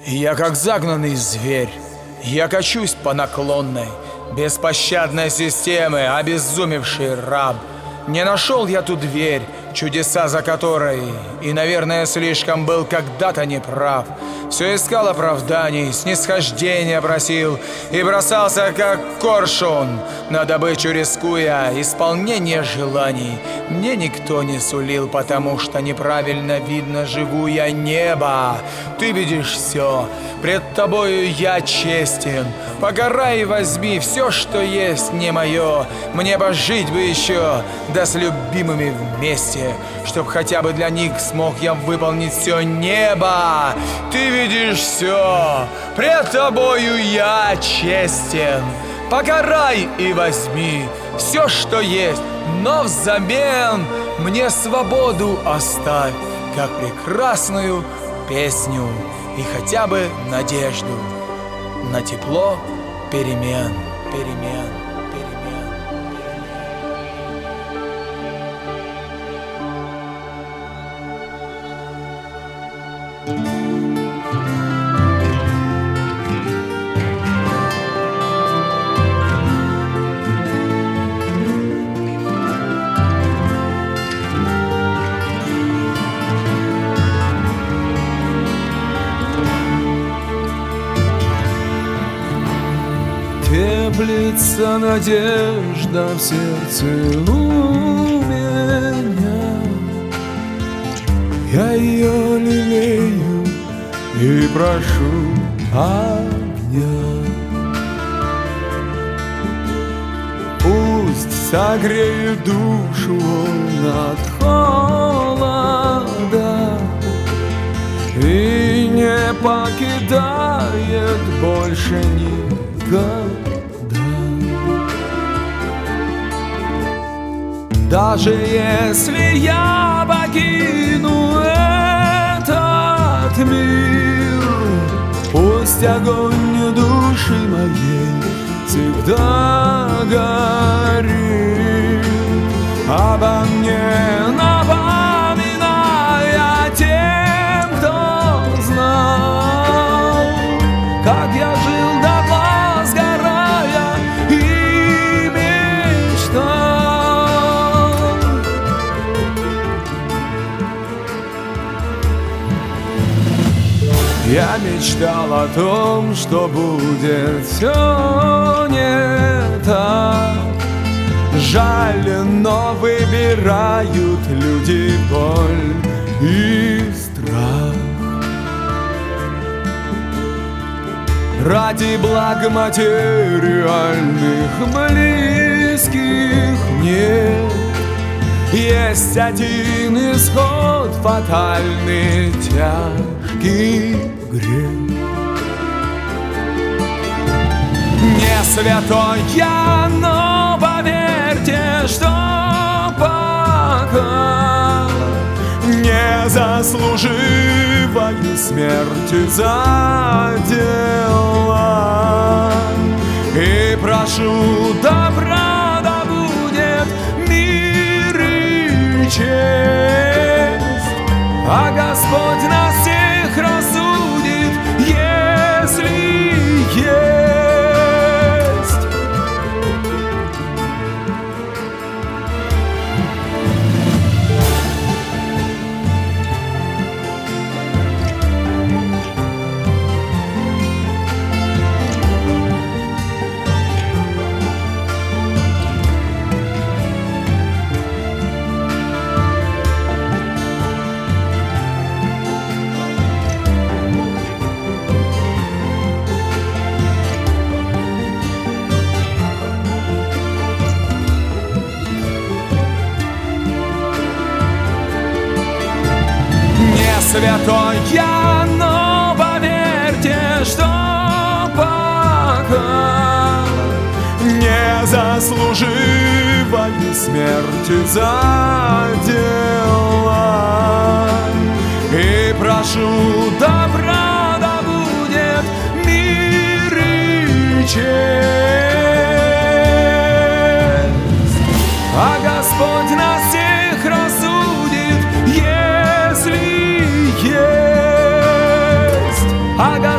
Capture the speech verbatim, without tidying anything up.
Я как загнанный зверь, я качусь по наклонной, беспощадной системы, обезумевший раб. Не нашел я ту дверь, чудеса за которой, и, наверное, слишком был когда-то неправ. Все искал оправданий, снисхождения просил и бросался, как коршун, на добычу рискуя, исполнение желаний. Мне никто не сулил, потому что неправильно видно живу я небо. Ты видишь все, пред тобою я честен. Погорай и возьми все, что есть не мое. Мне пожить бы еще, да с любимыми вместе, чтоб хотя бы для них смог я выполнить все небо. Ты видишь все, пред тобою я честен. Погорай и возьми все, что есть, но взамен мне свободу оставь, как прекрасную песню и хотя бы надежду на тепло перемен, перемен, перемен. Теплится надежда в сердце у меня. Я ее лелею и прошу огня. Пусть согреет душу он от холода и не покидает больше никогда. Даже если я покину этот мир, пусть огонь души моей всегда горит, обо мне напоминая тем, кто знал, как я жил дотла, сгорая и мечтал. Я мечтал о том, что будет все не так. Жаль, но выбирают люди боль и страх. Ради благ материальных близких нет. Есть один исход фатальный, тяжкий грех. Не святой я, но поверьте, что пока не заслуживаю смерти за дела. И прошу добра, да будет мир и честь, а Господь нас всех рассудит, если есть. Святой я, но поверьте, что пока не заслуживаю смерти за дела. И прошу добра, да будет мир и честь, а Господь нас всех рассудит, если есть. I got